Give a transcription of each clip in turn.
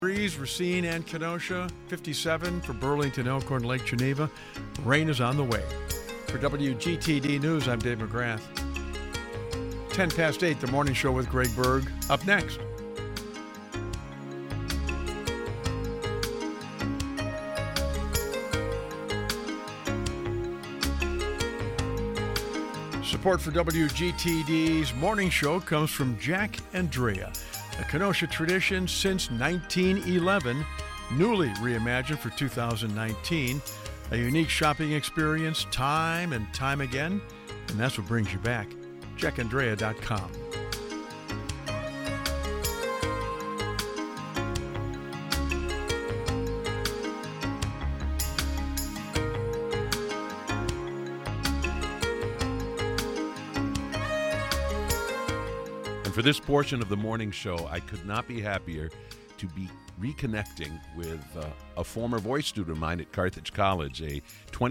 Degrees, Racine and Kenosha, 57 for Burlington, Elkhorn, Lake Geneva. Rain is on the way. For WGTD News, I'm Dave McGrath. 10 past 8, the morning show with Greg Berg. Up next. Support for WGTD's morning show comes from Jack Andrea, a Kenosha tradition since 1911, newly reimagined for 2019. A unique shopping experience time and time again, and that's what brings you back. JackAndrea.com. And for this portion of the morning show, I could not be happier to be reconnecting with a former voice student of mine at Carthage College, a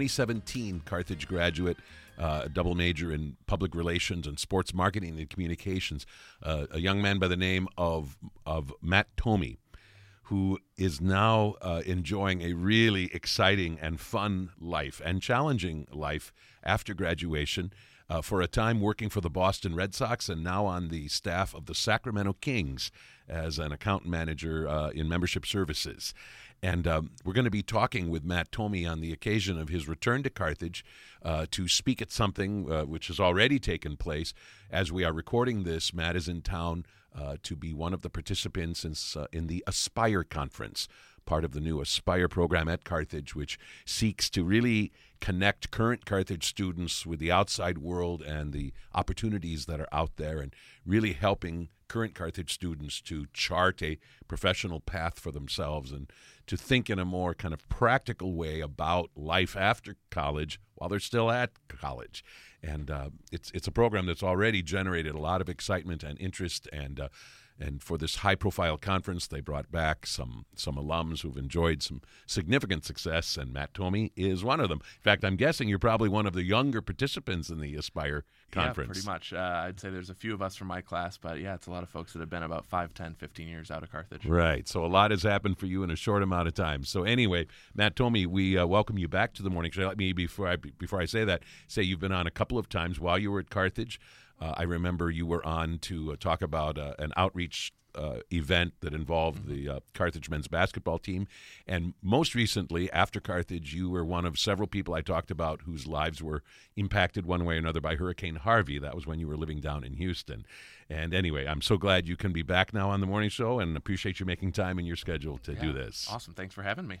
2017 Carthage graduate, a double major in public relations and sports marketing and communications, a young man by the name of Matt Tomey, who is now enjoying a really exciting and fun life and challenging life after graduation. For a time working for the Boston Red Sox and now on the staff of the Sacramento Kings as an account manager in membership services. And we're going to be talking with Matt Tomey on the occasion of his return to Carthage to speak at something which has already taken place. As we are recording this, Matt is in town to be one of the participants in the Aspire Conference, part of the new Aspire program at Carthage, which seeks to really connect current Carthage students with the outside world and the opportunities that are out there, and really helping current Carthage students to chart a professional path for themselves and to think in a more kind of practical way about life after college while they're still at college. And it's a program that's already generated a lot of excitement and interest, and for this high-profile conference, they brought back some alums who've enjoyed some significant success, and Matt Tomey is one of them. In fact, I'm guessing you're probably one of the younger participants in the Aspire Conference. Yeah, pretty much. I'd say there's a few of us from my class, but yeah, it's a lot of folks that have been about 5, 10, 15 years out of Carthage. Right. So a lot has happened for you in a short amount of time. So anyway, Matt Tomey, we welcome you back to the morning show. Let me, before I say that, say you've been on a couple of times while you were at Carthage. I remember you were on to talk about an outreach event that involved the Carthage men's basketball team. And most recently, after Carthage, you were one of several people I talked about whose lives were impacted one way or another by Hurricane Harvey. That was when you were living down in Houston. And anyway, I'm so glad you can be back now on the morning show, and appreciate you making time in your schedule to do this. Awesome. Thanks for having me.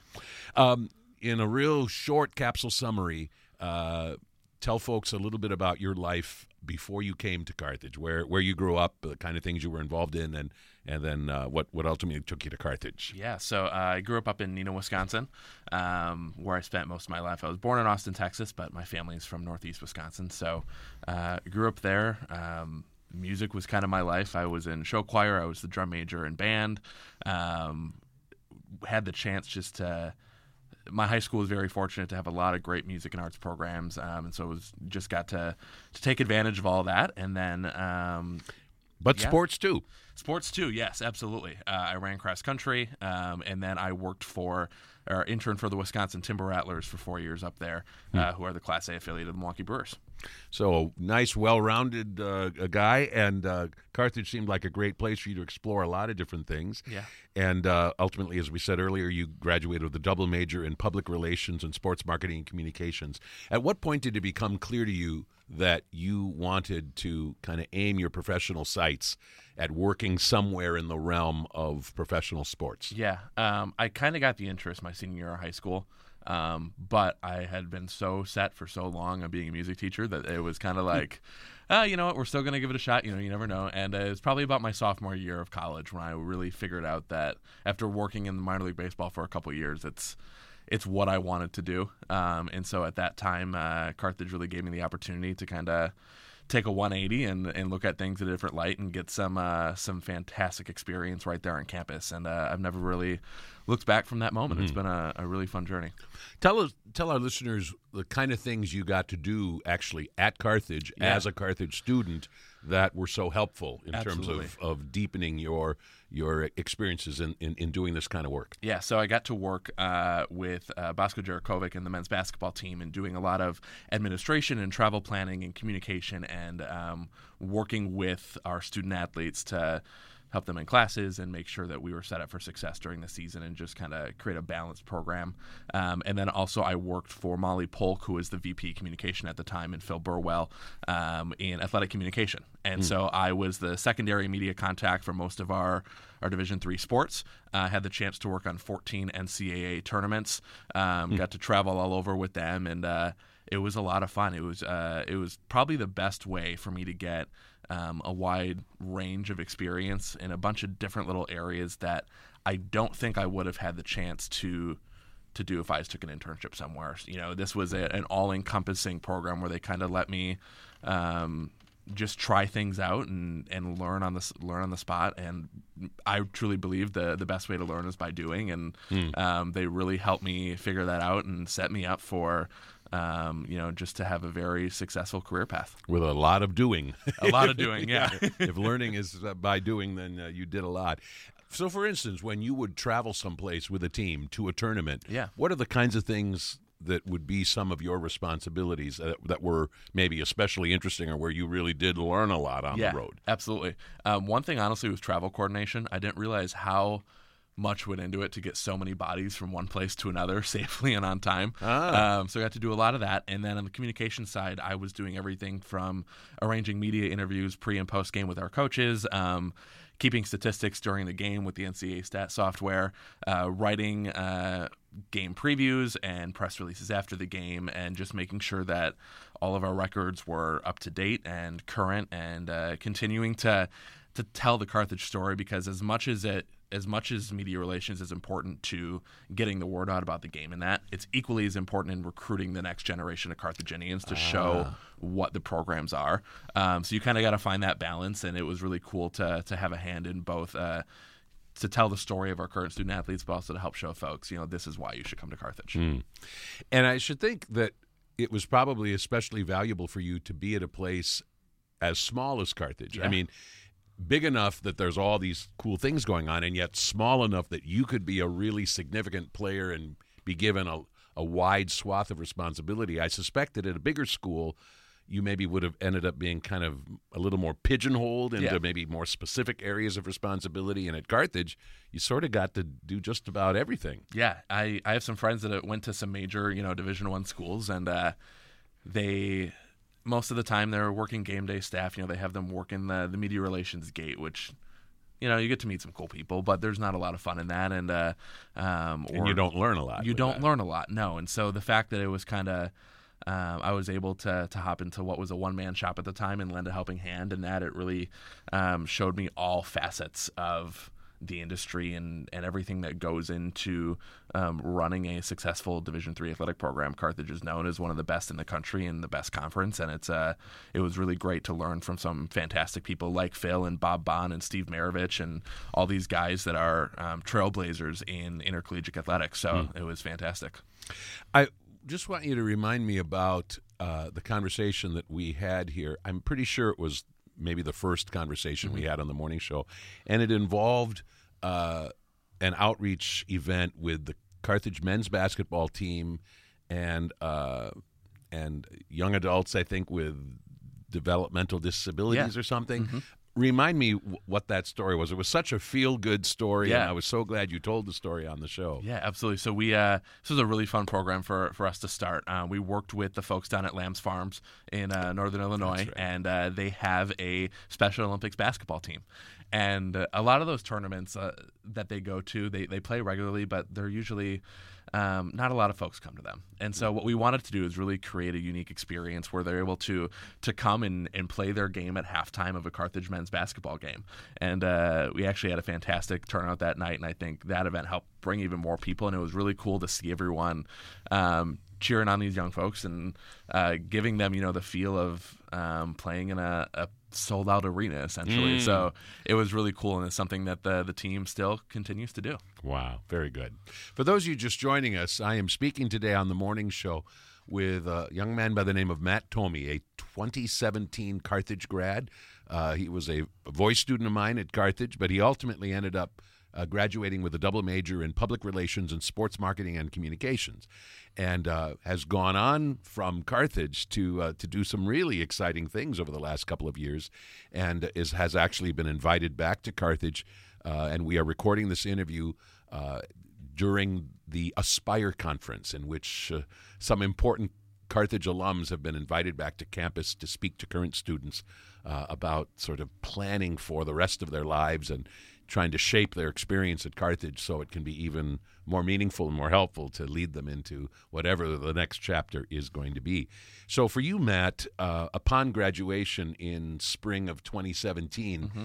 In a real short capsule summary, tell folks a little bit about your life before you came to Carthage, where you grew up, the kind of things you were involved in, and then what ultimately took you to Carthage. Yeah, so I grew up in Neenah, Wisconsin, where I spent most of my life. I was born in Austin, Texas, but my family's from Northeast Wisconsin, so grew up there. Music was kind of my life. I was in show choir. I was the drum major in band. Had the chance just to... My high school was very fortunate to have a lot of great music and arts programs, and so just got to take advantage of all that. And then, sports too. Sports too, yes, absolutely. I ran cross country, and then I worked interned for the Wisconsin Timber Rattlers for 4 years up there, who are the Class A affiliate of the Milwaukee Brewers. So nice, well-rounded guy, and Carthage seemed like a great place for you to explore a lot of different things. Yeah. And ultimately, as we said earlier, you graduated with a double major in public relations and sports marketing and communications. At what point did it become clear to you that you wanted to kind of aim your professional sights at working somewhere in the realm of professional sports? Yeah. I kind of got the interest my senior year of high school. But I had been so set for so long on being a music teacher that it was kind of like, you know what, we're still going to give it a shot. You know, you never know. And it was probably about my sophomore year of college when I really figured out that after working in the minor league baseball for a couple of years, it's what I wanted to do. And so at that time, Carthage really gave me the opportunity to kind of take a 180 and look at things in a different light and get some fantastic experience right there on campus. And I've never really looked back from that moment. It's been a really fun journey. Tell our listeners the kind of things you got to do actually at Carthage as a Carthage student that were so helpful in terms of deepening your experiences in doing this kind of work. Yeah, so I got to work with Bosko Jarakovic and the men's basketball team and doing a lot of administration and travel planning and communication and working with our student athletes to help them in classes and make sure that we were set up for success during the season and just kind of create a balanced program. And then also I worked for Molly Polk, who was the VP communication at the time, and Phil Burwell in athletic communication. And so I was the secondary media contact for most of our Division III sports. Had the chance to work on 14 NCAA tournaments, got to travel all over with them, and it was a lot of fun. It was probably the best way for me to get a wide range of experience in a bunch of different little areas that I don't think I would have had the chance to do if I just took an internship somewhere. This was an all-encompassing program where they kind of let me just try things out and learn on the spot. And I truly believe the best way to learn is by doing. And they really helped me figure that out and set me up for just to have a very successful career path. With a lot of doing. A lot of doing, yeah. If learning is by doing, then you did a lot. So, for instance, when you would travel someplace with a team to a tournament, what are the kinds of things that would be some of your responsibilities that were maybe especially interesting or where you really did learn a lot on the road? Absolutely. One thing, honestly, was travel coordination. I didn't realize how much went into it to get so many bodies from one place to another safely and on time. So I got to do a lot of that. And then on the communication side, I was doing everything from arranging media interviews pre and post game with our coaches, keeping statistics during the game with the NCAA stat software, writing game previews and press releases after the game, and just making sure that all of our records were up to date and current, and continuing to tell the Carthage story, because as much as media relations is important to getting the word out about the game, and that it's equally as important in recruiting the next generation of Carthaginians to show what the programs are. So you kind of got to find that balance, and it was really cool to have a hand in both, to tell the story of our current student athletes, but also to help show folks, this is why you should come to Carthage. And I should think that it was probably especially valuable for you to be at a place as small as Carthage. I mean, big enough that there's all these cool things going on, and yet small enough that you could be a really significant player and be given a wide swath of responsibility. I suspect that at a bigger school, you maybe would have ended up being kind of a little more pigeonholed into maybe more specific areas of responsibility. And at Carthage, you sort of got to do just about everything. Yeah, I have some friends that went to some major, Division I schools, and they – most of the time they're working game day staff. They have them work in the media relations gate, which, you get to meet some cool people, but there's not a lot of fun in that. And you don't learn a lot. You don't learn a lot, no. And so the fact that it was kind of, I was able to hop into what was a one-man shop at the time and lend a helping hand, and that it really showed me all facets of the industry and everything that goes into running a successful Division III athletic program. Carthage is known as one of the best in the country and the best conference, and it was really great to learn from some fantastic people like Phil and Bob Bond and Steve Maravich and all these guys that are trailblazers in intercollegiate athletics. So it was fantastic. I just want you to remind me about the conversation that we had here. I'm pretty sure it was maybe the first conversation we had on the morning show, and it involved an outreach event with the Carthage men's basketball team and young adults, I think, with developmental disabilities or something. Remind me what that story was. It was such a feel-good story, and I was so glad you told the story on the show. Yeah, absolutely. So we this was a really fun program for us to start. We worked with the folks down at Lamb's Farms in Northern Illinois, and they have a Special Olympics basketball team. And a lot of those tournaments that they go to, they play regularly, but they're usually not a lot of folks come to them. And so what we wanted to do is really create a unique experience where they're able to come and play their game at halftime of a Carthage men's basketball game. And we actually had a fantastic turnout that night, and I think that event helped bring even more people, and it was really cool to see everyone cheering on these young folks and giving them, the feel of playing in a sold out arena essentially. So it was really cool, and it's something that the team still continues to do. Wow, very good. For those of you just joining us, I am speaking today on the morning show with a young man by the name of Matt Tomey, a 2017 Carthage grad. He was a voice student of mine at Carthage, but he ultimately ended up graduating with a double major in public relations and sports marketing and communications, and has gone on from Carthage to do some really exciting things over the last couple of years, and has actually been invited back to Carthage, and we are recording this interview during the Aspire Conference, in which some important Carthage alums have been invited back to campus to speak to current students about sort of planning for the rest of their lives and trying to shape their experience at Carthage so it can be even more meaningful and more helpful to lead them into whatever the next chapter is going to be. So for you, Matt, upon graduation in spring of 2017,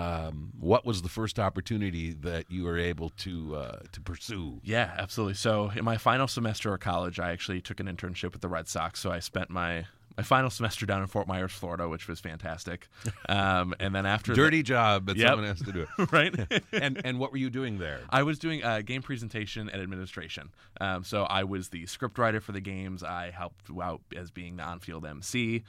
what was the first opportunity that you were able to pursue? Yeah, absolutely. So in my final semester of college, I actually took an internship with the Red Sox. So I spent my final semester down in Fort Myers, Florida, which was fantastic. And then after Dirty job, but someone has to do it. Right? And what were you doing there? I was doing game presentation and administration. So I was the script writer for the games. I helped out as being the on-field MC.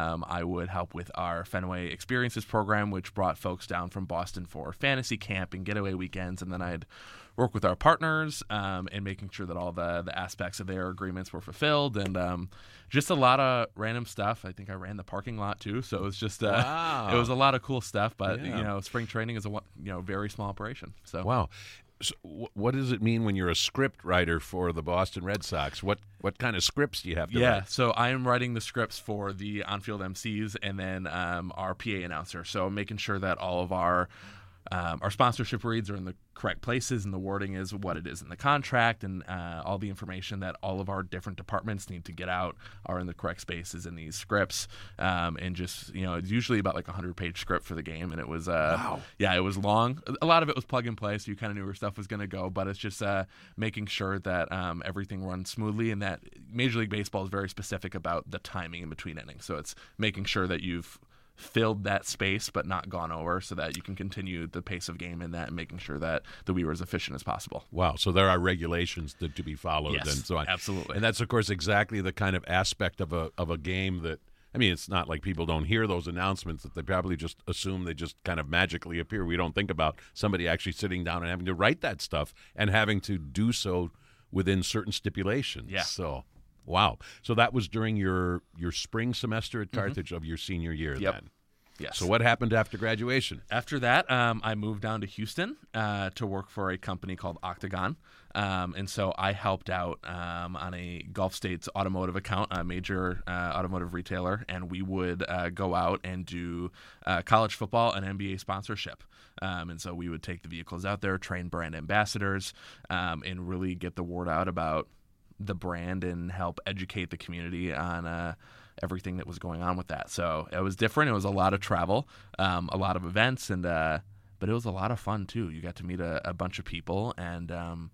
I would help with our Fenway Experiences program, which brought folks down from Boston for fantasy camp and getaway weekends. And then I'd work with our partners and making sure that all the aspects of their agreements were fulfilled, and just a lot of random stuff. I think I ran the parking lot too, so it was just wow. It was a lot of cool stuff. But yeah. Spring training is a very small operation. So wow. So what does it mean when you're a script writer for the Boston Red Sox? What kind of scripts do you have to write? So I am writing the scripts for the on-field MCs and then our PA announcer. So making sure that all of our sponsorship reads are in the correct places and the wording is what it is in the contract, and all the information that all of our different departments need to get out are in the correct spaces in these scripts. And just, it's usually about like a 100-page script for the game, and it was wow. Yeah, it was long. A lot of it was plug and play, so you kind of knew where stuff was going to go, but it's just making sure that everything runs smoothly, and that Major League Baseball is very specific about the timing in between innings. So it's making sure that you've filled that space but not gone over, so that you can continue the pace of game in that, and making sure that we were as efficient as possible. Wow, so there are regulations to be followed. Yes, and so on. Absolutely. And that's, of course, exactly the kind of aspect of a game that, I mean, it's not like people don't hear those announcements, that they probably just assume they just kind of magically appear. We don't think about somebody actually sitting down and having to write that stuff and having to do so within certain stipulations. Yeah. So, wow. So that was during your spring semester at Carthage of your senior year then? Yes. So what happened after graduation? After that, I moved down to Houston to work for a company called Octagon. And so I helped out on a Gulf States automotive account, a major automotive retailer, and we would go out and do college football and NBA sponsorship. And so we would take the vehicles out there, train brand ambassadors, and really get the word out about the brand and help educate the community on everything that was going on with that. So it was different. It was a lot of travel, a lot of events, and but it was a lot of fun too. You got to meet a bunch of people and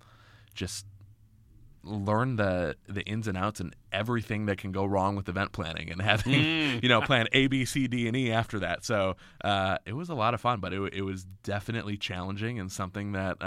just learn the ins and outs and everything that can go wrong with event planning, and having plan A, B, C, D, and E after that. So it was a lot of fun, but it was definitely challenging, and something that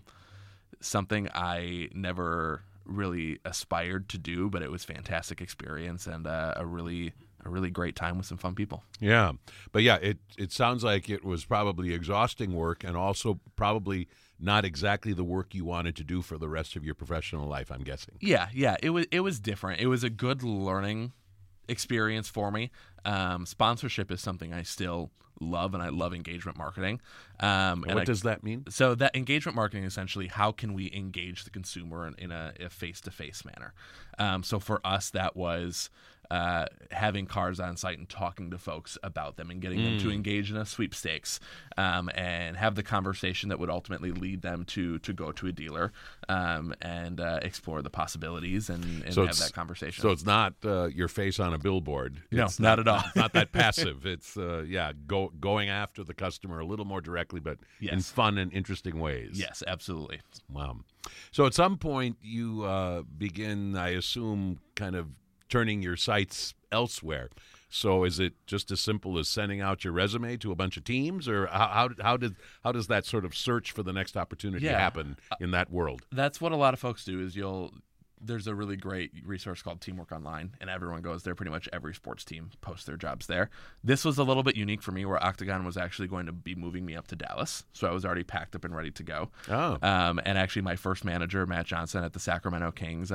something I never really aspired to do, but it was fantastic experience and a really great time with some fun people. Yeah. But yeah, it sounds like it was probably exhausting work, and also probably not exactly the work you wanted to do for the rest of your professional life, I'm guessing. Yeah, it was different. It was a good learning experience for me. Sponsorship is something I still love, and I love engagement marketing. And what does that mean? So that engagement marketing is essentially how can we engage the consumer in a face-to-face manner. So for us, that was having cars on site and talking to folks about them and getting them to engage in a sweepstakes, and have the conversation that would ultimately lead them to go to a dealer and explore the possibilities and so have that conversation. So it's not your face on a billboard. It's not at all. It's not that passive. It's going after the customer a little more directly, but in fun and interesting ways. Yes, absolutely. Wow. So at some point you begin, I assume, kind of turning your sights elsewhere. So is it just as simple as sending out your resume to a bunch of teams, or how does that sort of search for the next opportunity happen in that world? That's what a lot of folks do. Is there's a really great resource called Teamwork Online, and everyone goes there. Pretty much every sports team posts their jobs there. This was a little bit unique for me, where Octagon was actually going to be moving me up to Dallas, so I was already packed up and ready to go. Oh, and actually, my first manager, Matt Johnson at the Sacramento Kings,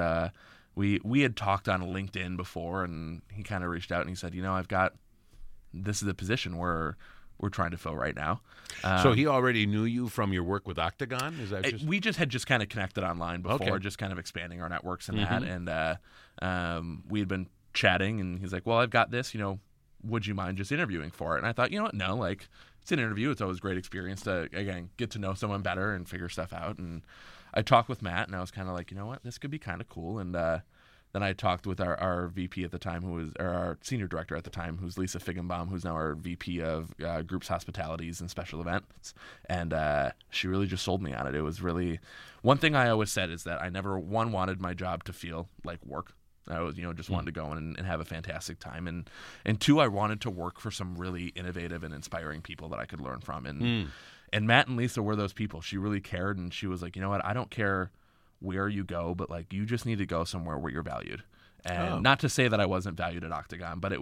we had talked on LinkedIn before, and he kind of reached out and he said, this is the position we're trying to fill right now. So he already knew you from your work with Octagon? Is that we just had kind of connected online before, just kind of expanding our networks and that. And we had been chatting, and he's like, well, I've got this, would you mind just interviewing for it? And I thought, no, like, it's an interview. It's always a great experience to, again, get to know someone better and figure stuff out. And I talked with Matt, and I was kind of like, this could be kind of cool. And then I talked with our VP at the time, or our senior director at the time, who's Lisa Figgenbaum, who's now our VP of Groups Hospitalities and Special Events. And she really just sold me on it. It was really, one thing I always said is that I never, wanted my job to feel like work. I was, just wanted to go in and have a fantastic time. And two, I wanted to work for some really innovative and inspiring people that I could learn from. And Matt and Lisa were those people. She really cared, and she was like, I don't care where you go, but like, you just need to go somewhere where you're valued. And not to say that I wasn't valued at Octagon, but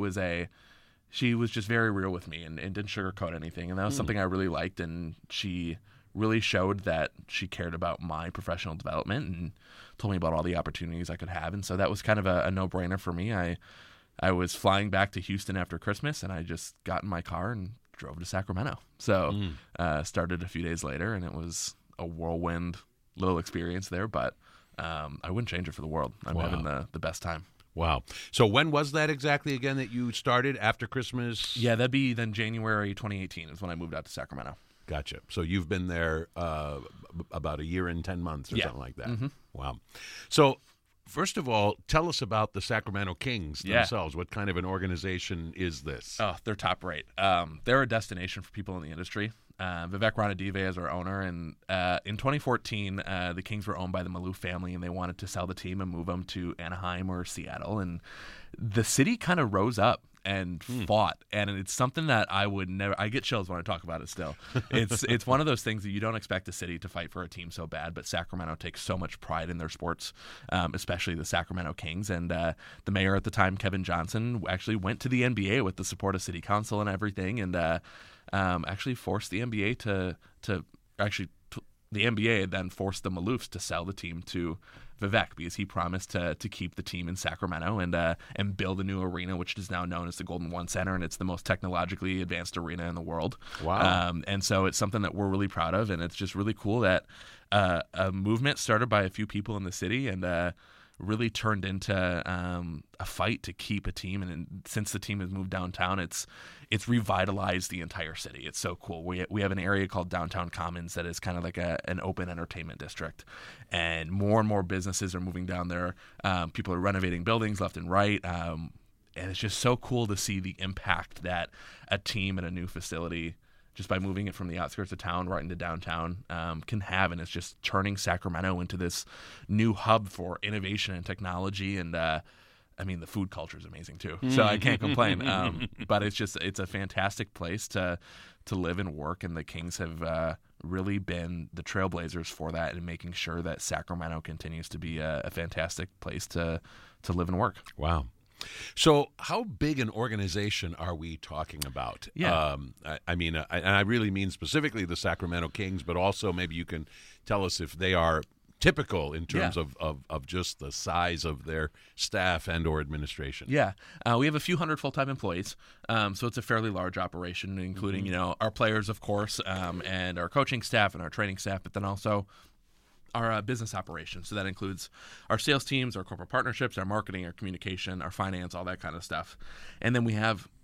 she was just very real with me and didn't sugarcoat anything. And that was something I really liked. And she really showed that she cared about my professional development and told me about all the opportunities I could have. And so that was kind of a no-brainer for me. I was flying back to Houston after Christmas, and I just got in my car and drove to Sacramento. So started a few days later, and it was a whirlwind little experience there, but I wouldn't change it for the world. I'm having the best time. Wow. So when was that exactly again that you started after Christmas? Yeah, that'd be then January 2018 is when I moved out to Sacramento. Gotcha. So you've been there about a year and 10 months or something like that. Mm-hmm. Wow. So first of all, tell us about the Sacramento Kings themselves. What kind of an organization is this? Oh, they're top rate. They're a destination for people in the industry. Vivek Ranadive is our owner, and in 2014, the Kings were owned by the Maloof family, and they wanted to sell the team and move them to Anaheim or Seattle, and the city kind of rose up and fought, and it's something that I would never. I get chills when I talk about it. Still, it's one of those things that you don't expect a city to fight for a team so bad, but Sacramento takes so much pride in their sports, especially the Sacramento Kings. And the mayor at the time, Kevin Johnson, actually went to the NBA with the support of City Council and everything, and actually forced the NBA the NBA then forced the Maloofs to sell the team to Vivek because he promised to keep the team in Sacramento and build a new arena, which is now known as the Golden One Center, and it's the most technologically advanced arena in the world. Wow. And so it's something that we're really proud of, and it's just really cool that a movement started by a few people in the city and really turned into a fight to keep a team. And since the team has moved downtown, it's revitalized the entire city. It's so cool. We have an area called Downtown Commons that is kind of like an open entertainment district, and more businesses are moving down there. People are renovating buildings left and right. And it's just so cool to see the impact that a team at a new facility, just by moving it from the outskirts of town right into downtown, can have. And it's just turning Sacramento into this new hub for innovation and technology. And I mean, the food culture is amazing too, so I can't complain. But it's a fantastic place to live and work. And the Kings have really been the trailblazers for that and making sure that Sacramento continues to be a fantastic place to live and work. Wow. So how big an organization are we talking about? Yeah. I mean, and I really mean specifically the Sacramento Kings, but also maybe you can tell us if they are typical in terms of just the size of their staff and or administration. Yeah. We have a few hundred full-time employees, so it's a fairly large operation, including, our players, of course, and our coaching staff and our training staff, but then also our business operations. So that includes our sales teams, our corporate partnerships, our marketing, our communication, our finance, all that kind of stuff. And then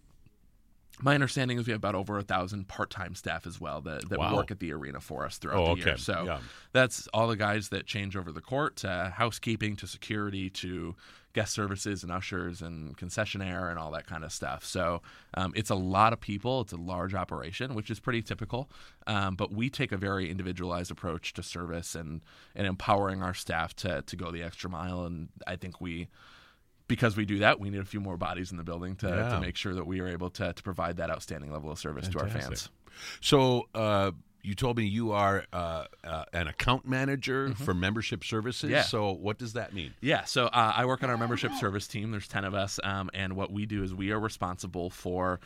my understanding is we have about over 1,000 part-time staff as well that work at the arena for us throughout the year. So that's all the guys that change over the court, to housekeeping, to security, to guest services and ushers and concessionaire and all that kind of stuff. So it's a lot of people. It's a large operation, which is pretty typical. But we take a very individualized approach to service and empowering our staff to go the extra mile. And I think we because we do that, we need a few more bodies in the building to Yeah. make sure that we are able to provide that outstanding level of service to our fans. So you told me you are an account manager for membership services. Yeah. So what does that mean? Yeah, so I work on our membership service team. There's 10 of us, and what we do is we are responsible for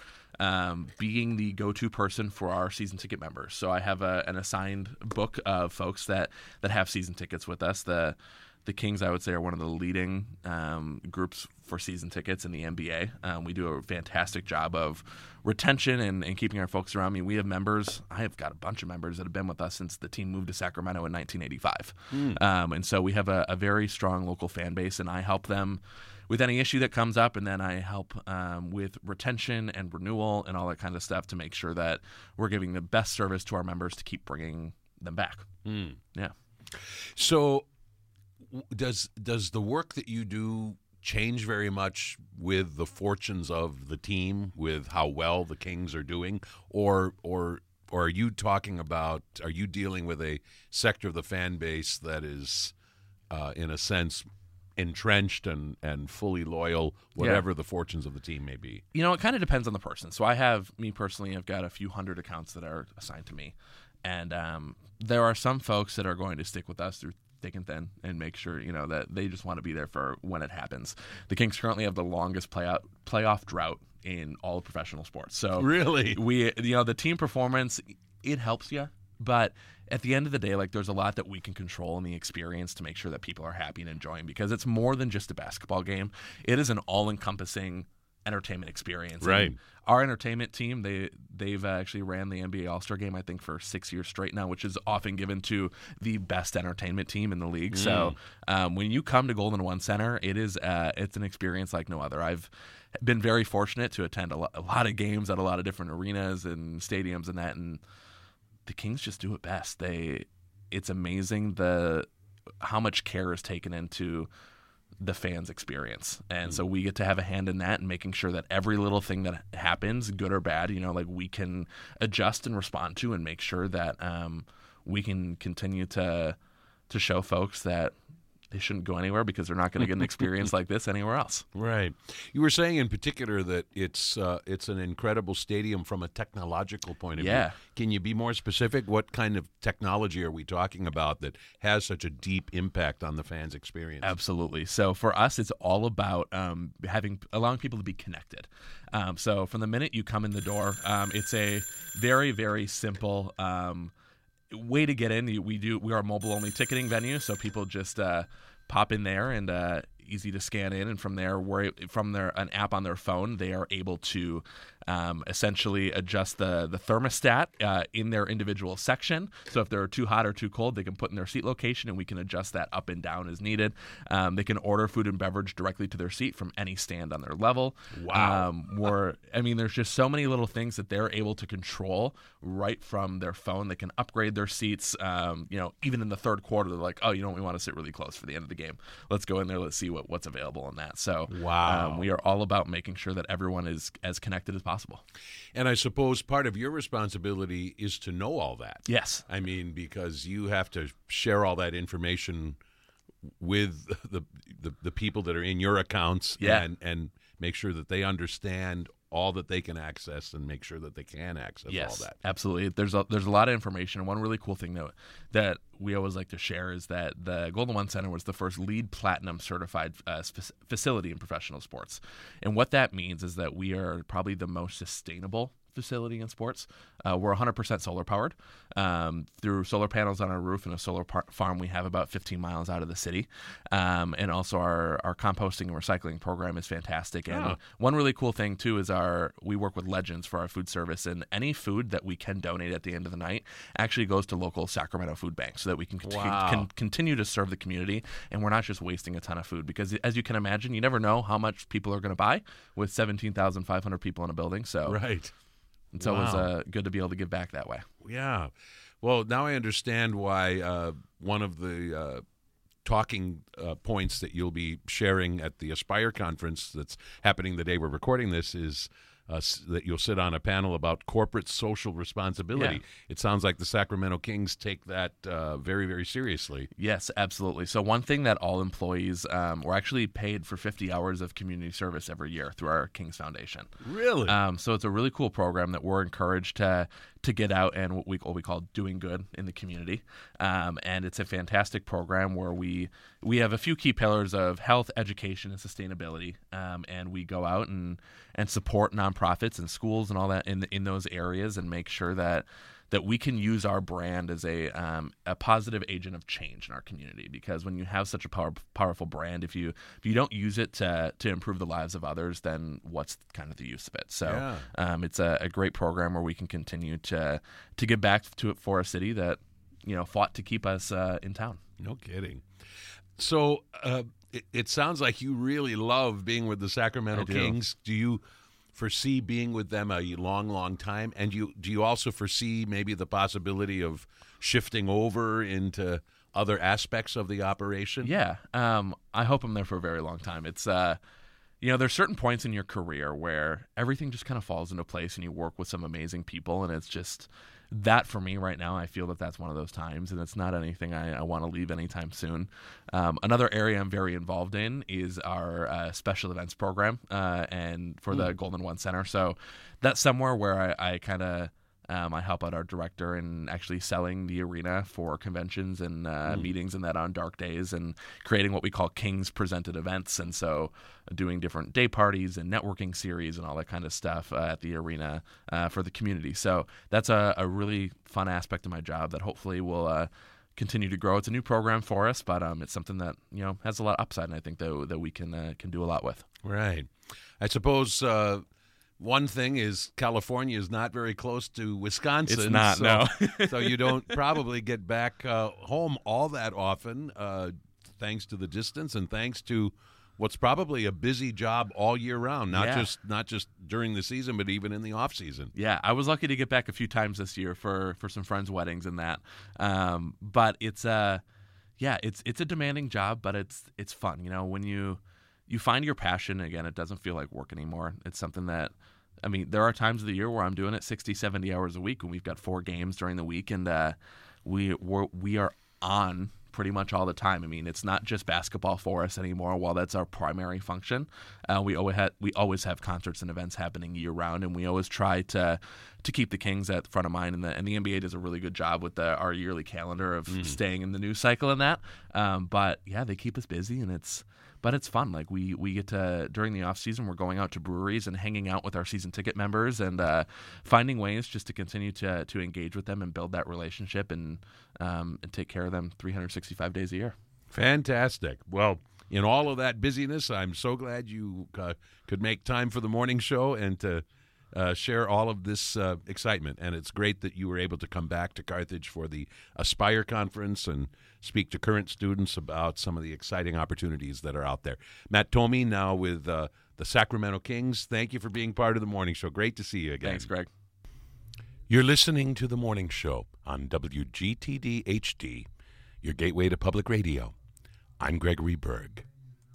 being the go-to person for our season ticket members. So I have an assigned book of folks that have season tickets with us. The Kings, I would say, are one of the leading groups for season tickets in the NBA. We do a fantastic job of retention and keeping our folks around. I mean, we have members. I have got a bunch of members that have been with us since the team moved to Sacramento in 1985. And so we have a very strong local fan base, and I help them with any issue that comes up, and then I help with retention and renewal and all that kind of stuff to make sure that we're giving the best service to our members to keep bringing them back. Yeah. So does the work that you do change very much with the fortunes of the team, with how well the Kings are doing, or are you talking about, are you dealing with a sector of the fan base that is in a sense entrenched and fully loyal, whatever the fortunes of the team may be? You know, it kind of depends on the person. So me personally, I've got a few hundred accounts that are assigned to me. And there are some folks that are going to stick with us through thick and thin and make sure, you know, that they just want to be there for when it happens. The Kings currently have the longest playoff drought in all of professional sports. So Really? The team performance, it helps you, but at the end of the day, like, there's a lot that we can control in the experience to make sure that people are happy and enjoying, because it's more than just a basketball game. It is an all-encompassing entertainment experience. Right. And our entertainment team, they've actually ran the NBA All-Star Game, I think, for 6 years straight now, which is often given to the best entertainment team in the league. So when you come to Golden One Center, it's an experience like no other. I've been very fortunate to attend a lot of games at a lot of different arenas and stadiums and that, and the Kings just do it best. It's amazing how much care is taken into the fans' experience, and so we get to have a hand in that and making sure that every little thing that happens, good or bad, like, we can adjust and respond to, and make sure that we can continue to show folks that they shouldn't go anywhere, because they're not going to get an experience like this anywhere else. Right. You were saying in particular that it's an incredible stadium from a technological point of view. Can you be more specific? What kind of technology are we talking about that has such a deep impact on the fans' experience? Absolutely. So for us, it's all about allowing people to be connected. So from the minute you come in the door, it's a very, very simple way to get in. We are a mobile-only ticketing venue, so people just pop in there, and easy to scan in, and from there, an app on their phone, they are able to essentially adjust the thermostat in their individual section. So if they're too hot or too cold, they can put in their seat location, and we can adjust that up and down as needed. They can order food and beverage directly to their seat from any stand on their level. Wow. There's just so many little things that they're able to control right from their phone. They can upgrade their seats. Even in the third quarter, they're like, oh, we want to sit really close for the end of the game. Let's go in there. Let's see what's available in that. So wow. We are all about making sure that everyone is as connected as possible. And I suppose part of your responsibility is to know all that. Yes. Because you have to share all that information with the people that are in your accounts, and make sure that they understand all that they can access, and make sure that they can access all that. Absolutely. There's a lot of information. And one really cool thing that we always like to share is that the Golden One Center was the first LEED Platinum certified facility in professional sports. And what that means is that we are probably the most sustainable facility in sports. We're 100% solar powered. Through solar panels on our roof and a solar farm we have about 15 miles out of the city. And also our composting and recycling program is fantastic. And one really cool thing too is we work with Legends for our food service, and any food that we can donate at the end of the night actually goes to local Sacramento food banks, so that we can continue to serve the community, and we're not just wasting a ton of food, because as you can imagine, you never know how much people are going to buy with 17,500 people in a building. So right. And so it was good to be able to give back that way. Yeah. Well, now I understand why one of the talking points that you'll be sharing at the Aspire conference that's happening the day we're recording this is that you'll sit on a panel about corporate social responsibility. Yeah. It sounds like the Sacramento Kings take that very, very seriously. Yes, absolutely. So one thing that all employees were actually paid for 50 hours of community service every year through our Kings Foundation. Really? So it's a really cool program that we're encouraged to get out and what we call doing good in the community. And it's a fantastic program where we have a few key pillars of health, education, and sustainability. And we go out and support nonprofits and schools and all that in those areas and make sure that we can use our brand as a positive agent of change in our community. Because when you have such a powerful brand, if you don't use it to improve the lives of others, then what's kind of the use of it? So it's a great program where we can continue to give back to it for a city that fought to keep us in town. No kidding. So it sounds like you really love being with the Sacramento Kings. Do you foresee being with them a long, long time? And do you also foresee maybe the possibility of shifting over into other aspects of the operation? Yeah. I hope I'm there for a very long time. It's there's certain points in your career where everything just kind of falls into place and you work with some amazing people, and it's just that for me right now. I feel that that's one of those times, and it's not anything I want to leave anytime soon. Another area I'm very involved in is our special events program and for the Golden One Center. So that's somewhere where I kind of I help out our director in actually selling the arena for conventions and meetings and that on dark days, and creating what we call Kings presented events. And so doing different day parties and networking series and all that kind of stuff at the arena for the community. So that's a really fun aspect of my job that hopefully will continue to grow. It's a new program for us, but it's something that has a lot of upside, and I think that we can do a lot with. Right. I suppose one thing is California is not very close to Wisconsin. It's not, no. So you don't probably get back home all that often, thanks to the distance and thanks to what's probably a busy job all year round, not just during the season, but even in the off season. Yeah, I was lucky to get back a few times this year for some friends' weddings and that. But it's a demanding job, but it's fun. When you find your passion, again, it doesn't feel like work anymore. It's something that, there are times of the year where I'm doing it 60, 70 hours a week when we've got 4 games during the week, and we are on pretty much all the time. It's not just basketball for us anymore. While that's our primary function, we always have concerts and events happening year round, and we always try to keep the Kings at the front of mind. And the NBA does a really good job with our yearly calendar of staying in the news cycle and that. But yeah, they keep us busy, and it's fun. Like we get to, during the off season, we're going out to breweries and hanging out with our season ticket members and finding ways just to continue to engage with them and build that relationship and take care of them 365 days a year. Fantastic. Well, in all of that busyness, I'm so glad you could make time for the morning show and to share all of this excitement. And it's great that you were able to come back to Carthage for the Aspire Conference and speak to current students about some of the exciting opportunities that are out there. Matt Thome now with the Sacramento Kings. Thank you for being part of the morning show. Great to see you again. Thanks, Greg. You're listening to the morning show on WGTD HD, your gateway to public radio. I'm Gregory Berg.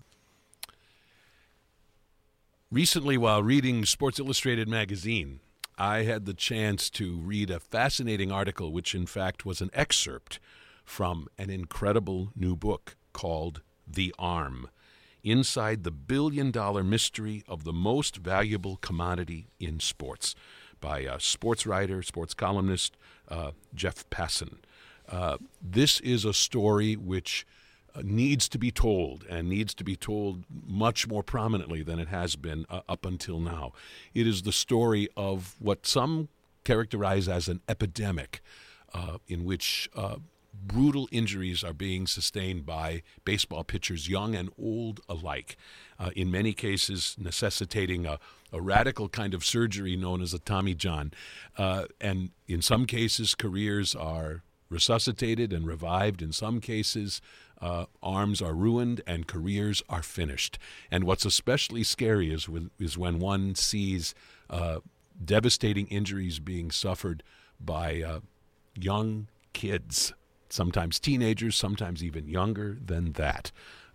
Recently, while reading Sports Illustrated magazine, I had the chance to read a fascinating article, which in fact was an excerpt from an incredible new book called The Arm, Inside the Billion-Dollar Mystery of the Most Valuable Commodity in Sports, by sports writer, sports columnist Jeff Passan. This is a story which needs to be told, and needs to be told much more prominently than it has been up until now. It is the story of what some characterize as an epidemic in which brutal injuries are being sustained by baseball pitchers, young and old alike, in many cases necessitating a radical kind of surgery known as a Tommy John. And in some cases, careers are resuscitated and revived. In some cases, arms are ruined and careers are finished. And what's especially scary is when one sees devastating injuries being suffered by young kids, sometimes teenagers, sometimes even younger than that.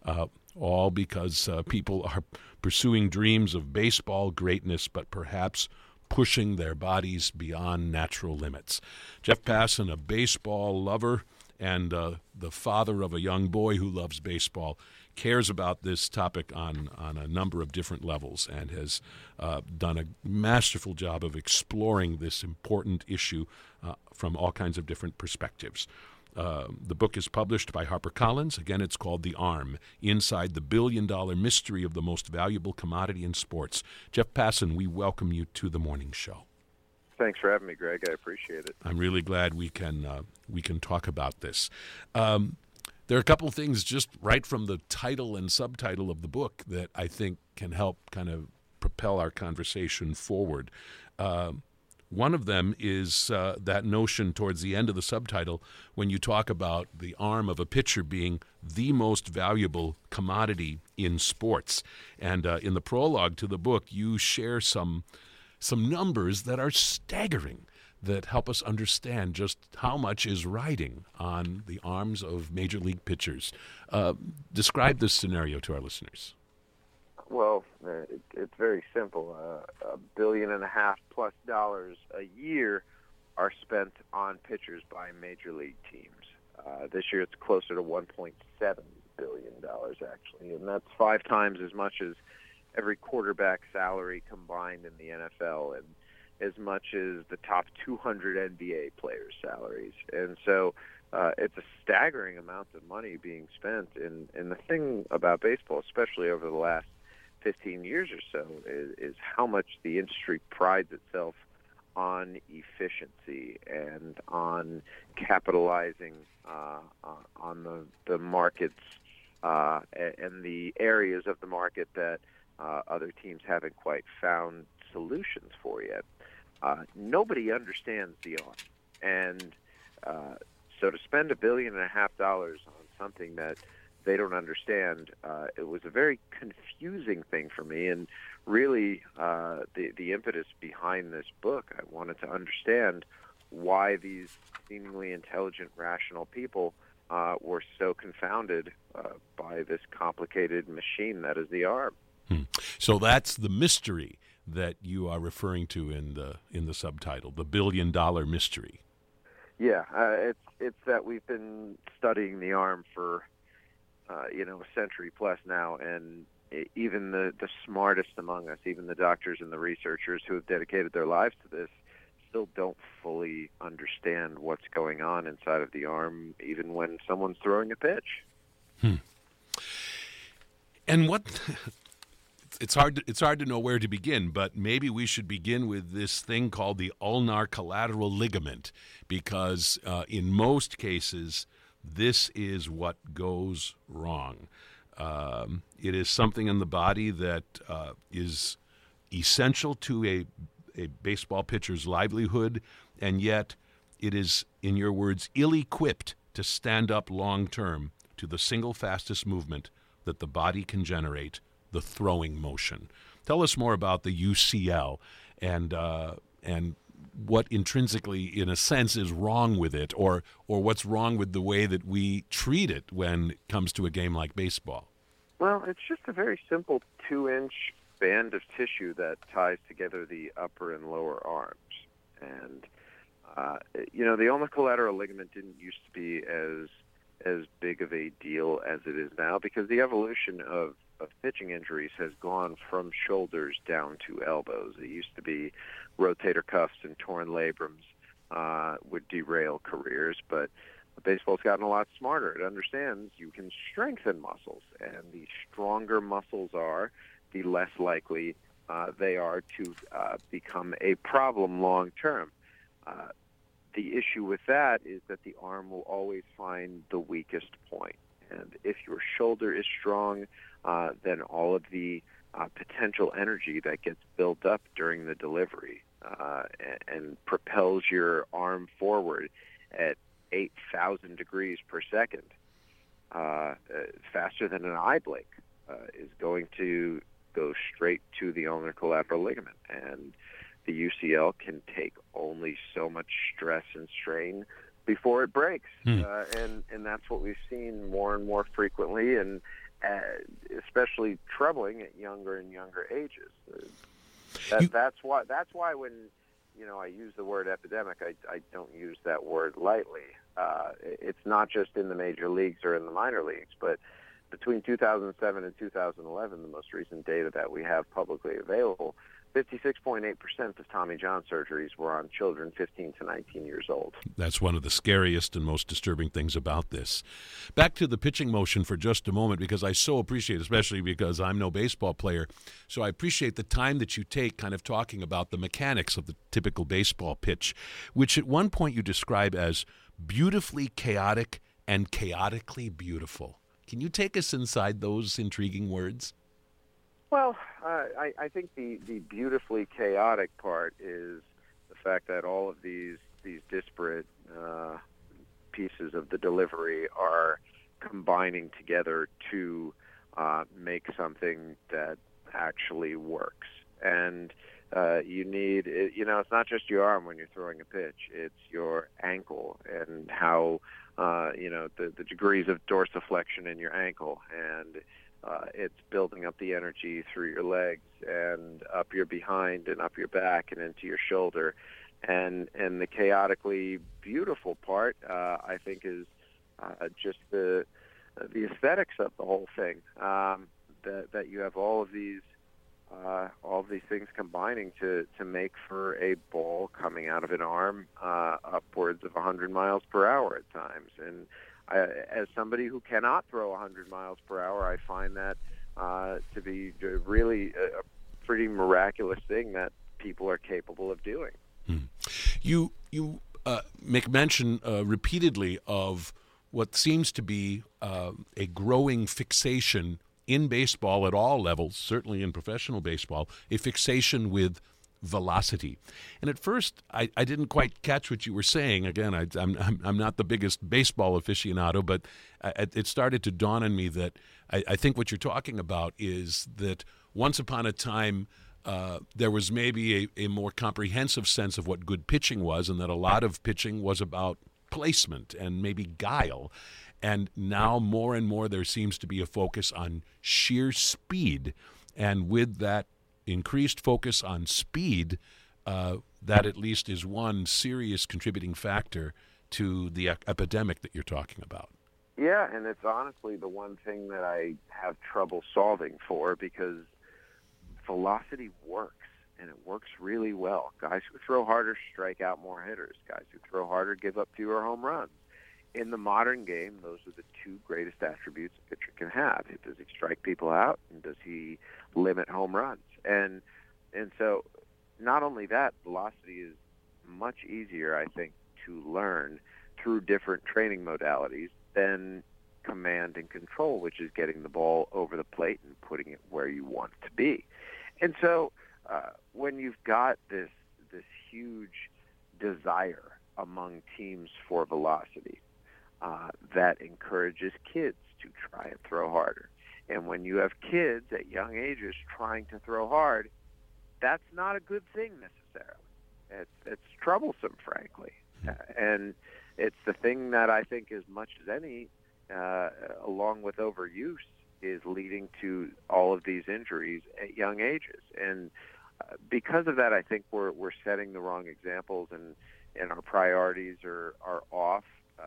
all because people are pursuing dreams of baseball greatness, but perhaps pushing their bodies beyond natural limits. Jeff Passan, a baseball lover and the father of a young boy who loves baseball, cares about this topic on a number of different levels and has done a masterful job of exploring this important issue from all kinds of different perspectives. The book is published by HarperCollins. Again, it's called The Arm, Inside the Billion-Dollar Mystery of the Most Valuable Commodity in Sports. Jeff Passan, we welcome you to the morning show. Thanks for having me, Greg. I appreciate it. I'm really glad we can talk about this. There are a couple of things just right from the title and subtitle of the book that I think can help kind of propel our conversation forward. One of them is that notion towards the end of the subtitle when you talk about the arm of a pitcher being the most valuable commodity in sports. And in the prologue to the book, you share some numbers that are staggering that help us understand just how much is riding on the arms of major league pitchers. Describe this scenario to our listeners. Well, it's very simple. $1.5 billion plus a year are spent on pitchers by major league teams. This year it's closer to $1.7 billion, actually, and that's 5 times as much as every quarterback salary combined in the NFL and as much as the top 200 NBA players' salaries. And so it's a staggering amount of money being spent. And the thing about baseball, especially over the last 15 years or so, is how much the industry prides itself on efficiency and on capitalizing on the markets and the areas of the market that other teams haven't quite found solutions for yet. Nobody understands the art. And so to spend $1.5 billion on something that they don't understand, it was a very confusing thing for me. And really, the impetus behind this book, I wanted to understand why these seemingly intelligent, rational people were so confounded by this complicated machine that is the arm. So that's the mystery that you are referring to in the subtitle, the $1 billion mystery. Yeah, it's that we've been studying the arm for a century plus now, and even the smartest among us, even the doctors and the researchers who have dedicated their lives to this, still don't fully understand what's going on inside of the arm, even when someone's throwing a pitch. And it's hard to know where to begin, but maybe we should begin with this thing called the ulnar collateral ligament, because in most cases, this is what goes wrong. It is something in the body that is essential to a baseball pitcher's livelihood, and yet it is, in your words, ill-equipped to stand up long-term to the single fastest movement that the body can generate, the throwing motion. Tell us more about the UCL and what intrinsically, in a sense, is wrong with it, or what's wrong with the way that we treat it when it comes to a game like baseball. Well, it's just a very simple 2-inch band of tissue that ties together the upper and lower arms. And, the ulnar collateral ligament didn't used to be as big of a deal as it is now, because the evolution of pitching injuries has gone from shoulders down to elbows. It used to be rotator cuffs and torn labrums would derail careers, but baseball's gotten a lot smarter. It understands you can strengthen muscles, and the stronger muscles are, the less likely they are to become a problem long term. The issue with that is that the arm will always find the weakest point. And if your shoulder is strong, then all of the potential energy that gets built up during the delivery and propels your arm forward at 8,000 degrees per second, faster than an eye blink, is going to go straight to the ulnar collateral ligament. And the UCL can take only so much stress and strain before it breaks. And that's what we've seen more and more frequently. And especially troubling at younger and younger ages. That's why when I use the word epidemic, I don't use that word lightly. It's not just in the major leagues or in the minor leagues, but between 2007 and 2011, the most recent data that we have publicly available, 56.8% of Tommy John surgeries were on children 15 to 19 years old. That's one of the scariest and most disturbing things about this. Back to the pitching motion for just a moment, because I so appreciate, especially because I'm no baseball player, so I appreciate the time that you take kind of talking about the mechanics of the typical baseball pitch, which at one point you describe as beautifully chaotic and chaotically beautiful. Can you take us inside those intriguing words? Well, I think the beautifully chaotic part is the fact that all of these disparate pieces of the delivery are combining together to make something that actually works. And you need, it's not just your arm when you're throwing a pitch; it's your ankle and how, the degrees of dorsiflexion in your ankle, and it's building up the energy through your legs and up your behind and up your back and into your shoulder. And the chaotically beautiful part, I think, is just the aesthetics of the whole thing. That you have all of these things combining to make for a ball coming out of an arm upwards of 100 miles per hour at times. And as somebody who cannot throw 100 miles per hour, I find that to be really a pretty miraculous thing that people are capable of doing. You make mention repeatedly of what seems to be a growing fixation in baseball at all levels, certainly in professional baseball, a fixation with velocity. And at first, I didn't quite catch what you were saying. Again, I'm not the biggest baseball aficionado, but it started to dawn on me that I think what you're talking about is that once upon a time, there was maybe a more comprehensive sense of what good pitching was, and that a lot of pitching was about placement and maybe guile. And now more and more there seems to be a focus on sheer speed. And with that increased focus on speed, that at least is one serious contributing factor to the epidemic that you're talking about. Yeah, and it's honestly the one thing that I have trouble solving for, because velocity works, and it works really well. Guys who throw harder strike out more hitters. Guys who throw harder give up fewer home runs. In the modern game, those are the two greatest attributes a pitcher can have. Does he strike people out, and does he limit home runs? And so not only that, velocity is much easier, I think, to learn through different training modalities than command and control, which is getting the ball over the plate and putting it where you want it to be. And so when you've got this huge desire among teams for velocity, that encourages kids to try and throw harder. And when you have kids at young ages trying to throw hard, that's not a good thing necessarily. It's troublesome, frankly. And it's the thing that I think, as much as any, along with overuse, is leading to all of these injuries at young ages. And because of that, I think we're setting the wrong examples, and our priorities are off.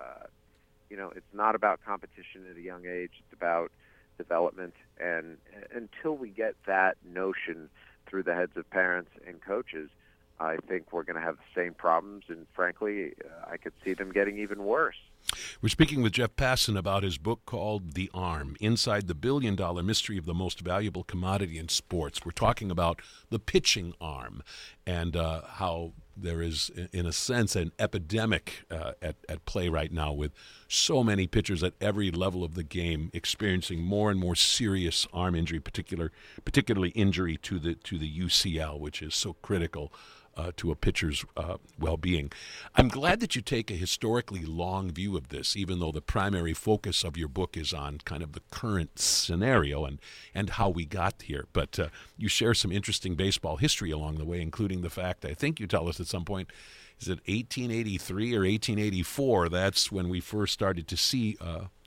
It's not about competition at a young age. It's about development. And until we get that notion through the heads of parents and coaches, I think we're going to have the same problems. And frankly, I could see them getting even worse. We're speaking with Jeff Passan about his book called The Arm, Inside the $1 Billion Mystery of the Most Valuable Commodity in Sports. We're talking about the pitching arm and how there is, in a sense, an epidemic at play right now, with so many pitchers at every level of the game experiencing more and more serious arm injury, particularly injury to the UCL, which is so critical to a pitcher's well-being. I'm glad that you take a historically long view of this, even though the primary focus of your book is on kind of the current scenario and how we got here. But you share some interesting baseball history along the way, including the fact, I think you tell us at some point, is it 1883 or 1884? That's when we first started to see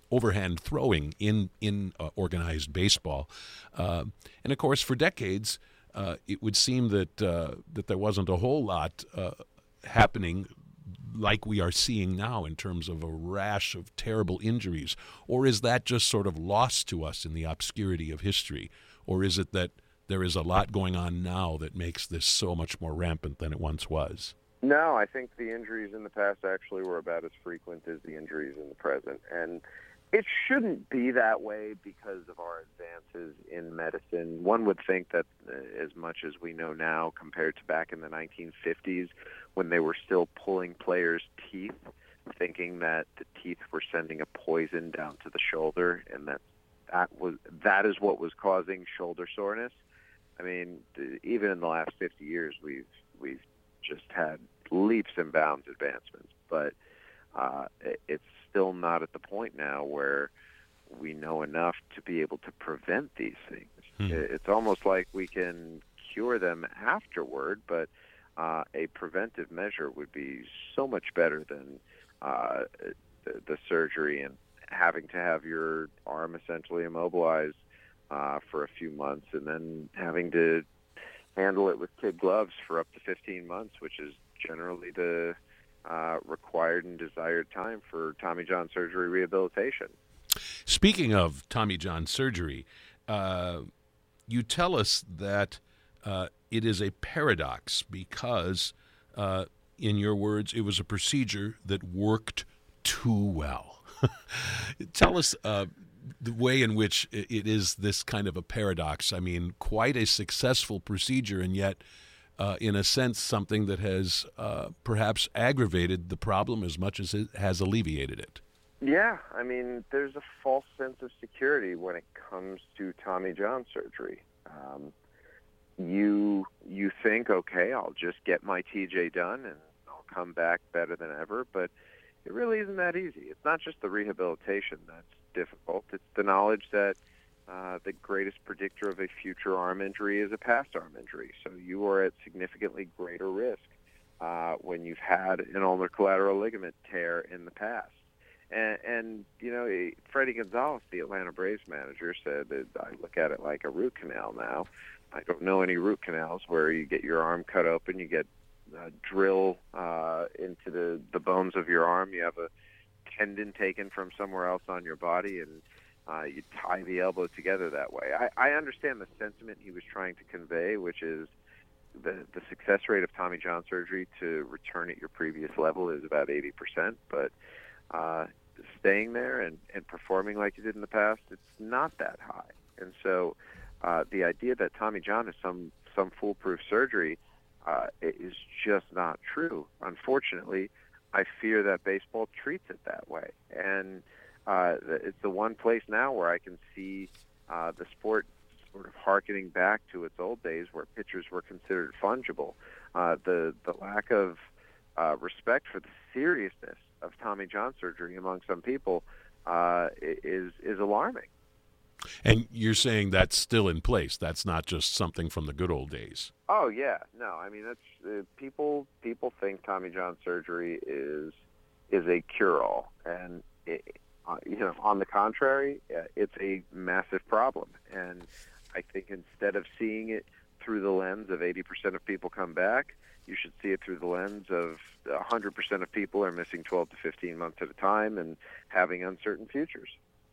overhand throwing in organized baseball. And of course, for decades, it would seem that there wasn't a whole lot happening like we are seeing now in terms of a rash of terrible injuries. Or is that just sort of lost to us in the obscurity of history? Or is it that there is a lot going on now that makes this so much more rampant than it once was? No, I think the injuries in the past actually were about as frequent as the injuries in the present. And it shouldn't be that way because of our advances in medicine. One would think that as much as we know now compared to back in the 1950s when they were still pulling players' teeth, thinking that the teeth were sending a poison down to the shoulder and that is what was causing shoulder soreness. I mean, even in the last 50 years, we've just had leaps and bounds advancements, but it's still not at the point now where we know enough to be able to prevent these things. It's almost like we can cure them afterward, but a preventive measure would be so much better than the surgery and having to have your arm essentially immobilized for a few months and then having to handle it with kid gloves for up to 15 months, which is generally the required and desired time for Tommy John surgery rehabilitation. Speaking of Tommy John surgery, you tell us that it is a paradox because, in your words, it was a procedure that worked too well. Tell us the way in which it is this kind of a paradox. I mean, quite a successful procedure, and yet, in a sense, something that has perhaps aggravated the problem as much as it has alleviated it. Yeah, I mean, there's a false sense of security when it comes to Tommy John surgery. You think, okay, I'll just get my TJ done and I'll come back better than ever, but it really isn't that easy. It's not just the rehabilitation that's difficult. It's the knowledge that the greatest predictor of a future arm injury is a past arm injury. So you are at significantly greater risk when you've had an ulnar collateral ligament tear in the past. And you know, Freddie Gonzalez, the Atlanta Braves manager, said that I look at it like a root canal now. I don't know any root canals where you get your arm cut open, you get drill into the bones of your arm, you have a tendon taken from somewhere else on your body, and you tie the elbow together that way. I understand the sentiment he was trying to convey, which is the success rate of Tommy John surgery to return at your previous level is about 80%, but staying there and performing like you did in the past, it's not that high. And so the idea that Tommy John is some foolproof surgery is just not true. Unfortunately, I fear that baseball treats it that way. And it's the one place now where I can see the sport sort of hearkening back to its old days where pitchers were considered fungible. The lack of respect for the seriousness of Tommy John surgery among some people is alarming. And you're saying that's still in place. That's not just something from the good old days. Oh yeah, no. I mean, that's people think Tommy John surgery is a cure-all, and on the contrary, it's a massive problem. And I think instead of seeing it through the lens of 80% of people come back, you should see it through the lens of 100% of people are missing 12 to 15 months at a time and having uncertain futures.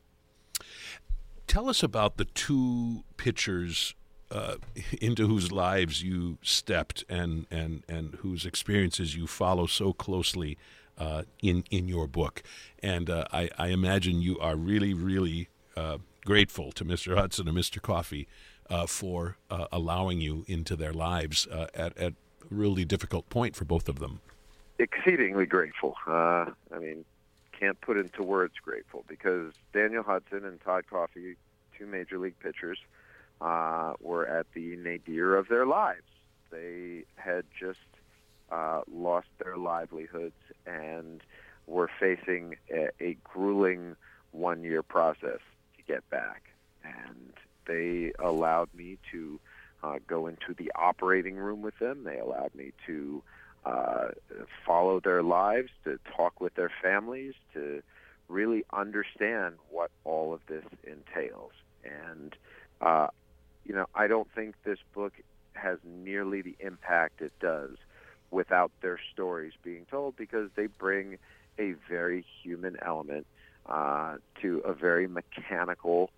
Tell us about the two pitchers into whose lives you stepped and whose experiences you follow so closely in your book. And I imagine you are really, really grateful to Mr. Hudson and Mr. Coffey for allowing you into their lives at a really difficult point for both of them. Exceedingly grateful. I mean, can't put into words grateful, because Daniel Hudson and Todd Coffey, two major league pitchers, were at the nadir of their lives. They had just lost their livelihoods and were facing a grueling one-year process to get back. And they allowed me to go into the operating room with them. They allowed me to follow their lives, to talk with their families, to really understand what all of this entails. And, I don't think this book has nearly the impact it does without their stories being told, because they bring a very human element to a very mechanical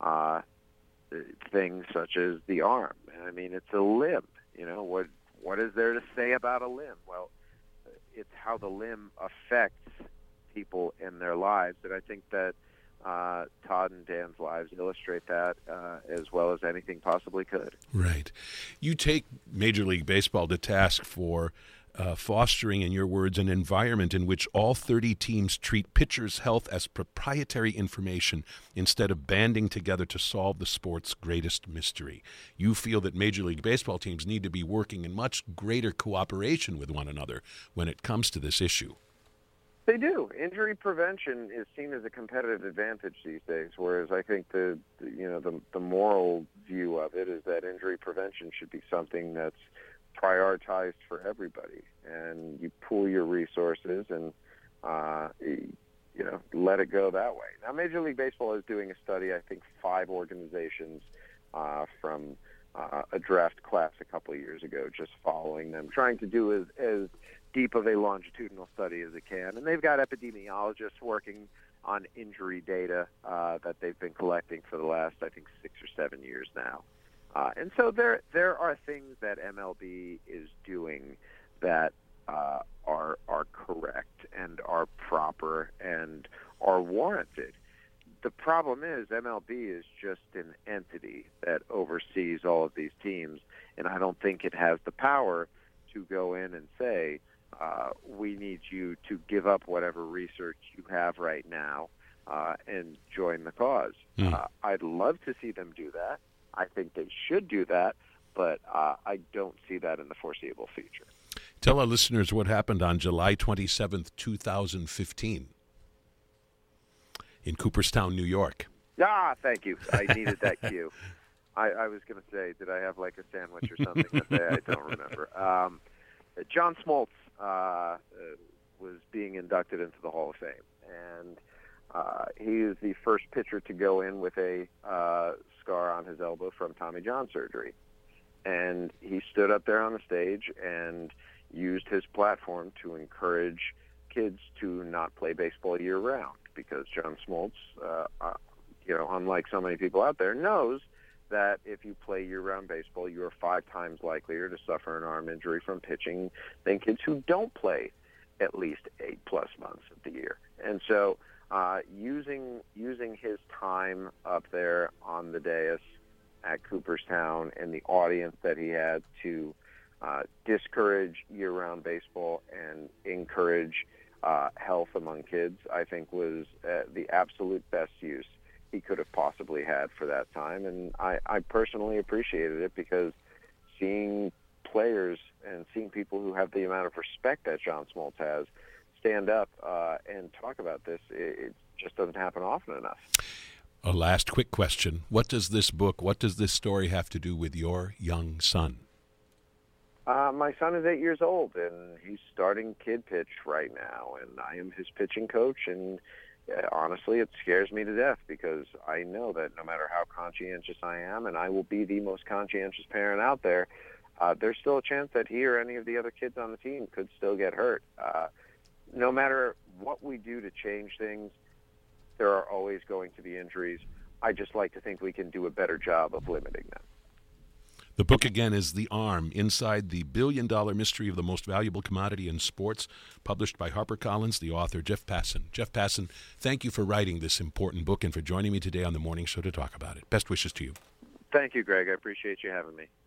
thing such as the arm. I mean, it's a limb. What is there to say about a limb? Well, it's how the limb affects people in their lives, and I think that Todd and Dan's lives illustrate that as well as anything possibly could. Right. You take Major League Baseball to task for fostering, in your words, an environment in which all 30 teams treat pitchers' health as proprietary information instead of banding together to solve the sport's greatest mystery. You feel that Major League Baseball teams need to be working in much greater cooperation with one another when it comes to this issue. They do. Injury prevention is seen as a competitive advantage these days, whereas I think the moral view of it is that injury prevention should be something that's prioritized for everybody, and you pool your resources and let it go that way. Now, Major League Baseball is doing a study. I think 5 organizations from a draft class a couple of years ago, just following them, trying to do as deep of a longitudinal study as it can. And they've got epidemiologists working on injury data that they've been collecting for the last, I think, 6 or 7 years now. And so there are things that MLB is doing that are correct and are proper and are warranted. The problem is MLB is just an entity that oversees all of these teams, and I don't think it has the power to go in and say, we need you to give up whatever research you have right now and join the cause. I'd love to see them do that. I think they should do that, but I don't see that in the foreseeable future. Tell our listeners what happened on July 27th, 2015 in Cooperstown, New York. Thank you. I needed that cue. I was going to say, did I have like a sandwich or something that day? I don't remember. John Smoltz was being inducted into the Hall of Fame, and he is the first pitcher to go in with a scar on his elbow from Tommy John surgery. And he stood up there on the stage and used his platform to encourage kids to not play baseball year-round, because John Smoltz, unlike so many people out there, knows that if you play year-round baseball, you are 5 times likelier to suffer an arm injury from pitching than kids who don't play at least 8+ months of the year. And so using his time up there on the dais at Cooperstown and the audience that he had to discourage year-round baseball and encourage health among kids, I think was the absolute best use he could have possibly had for that time. And I personally appreciated it, because seeing players and seeing people who have the amount of respect that John Smoltz has stand up and talk about this, it just doesn't happen often enough. A last quick question. What does this story have to do with your young son? My son is 8 years old, and he's starting kid pitch right now, and I am his pitching coach, and honestly, it scares me to death, because I know that no matter how conscientious I am, and I will be the most conscientious parent out there, there's still a chance that he or any of the other kids on the team could still get hurt. No matter what we do to change things, there are always going to be injuries. I just like to think we can do a better job of limiting them. The book, again, is The Arm, Inside the Billion-Dollar Mystery of the Most Valuable Commodity in Sports, published by HarperCollins, the author, Jeff Passan. Jeff Passan, thank you for writing this important book and for joining me today on The Morning Show to talk about it. Best wishes to you. Thank you, Greg. I appreciate you having me.